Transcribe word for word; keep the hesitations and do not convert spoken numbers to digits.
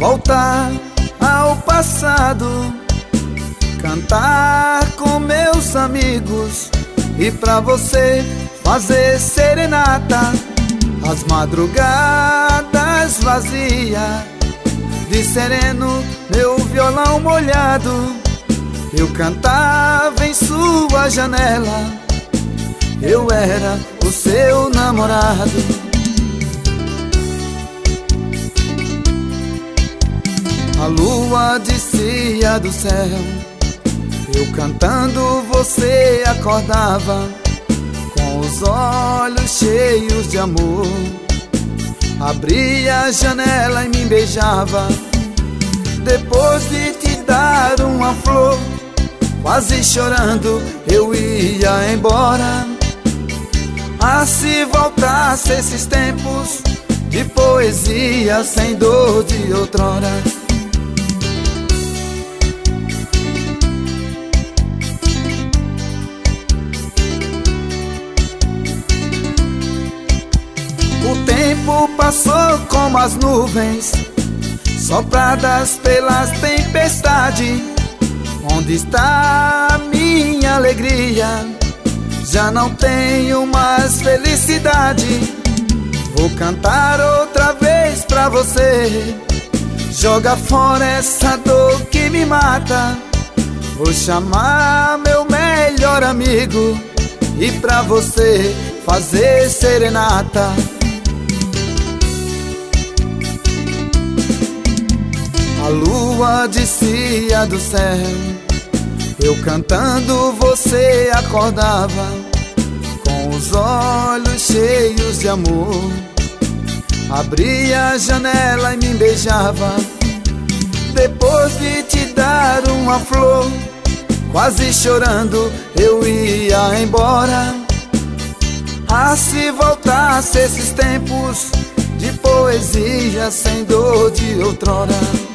voltar ao passado, cantar com meus amigos e pra você fazer serenata. As madrugadas vazias, de sereno meu violão molhado, eu cantava em sua janela, eu era o seu namorado. A lua descia do céu, eu cantando você acordava, com os olhos cheios de amor. Abria a janela e me beijava, depois de te dar uma flor, quase chorando eu ia embora. Ah, se voltasse esses tempos de poesia sem dor de outrora. O tempo passou como as nuvens, sopradas pelas tempestades. Onde está a minha alegria? Já não tenho mais felicidade. Vou cantar outra vez pra você, joga fora essa dor que me mata. Vou chamar meu melhor amigo e pra você fazer serenata. A lua descia do céu, eu cantando você acordava, com os olhos cheios de amor. Abria a janela e me beijava, depois de te dar uma flor, quase chorando eu ia embora. Ah, se voltasse esses tempos de poesia sem dor de outrora.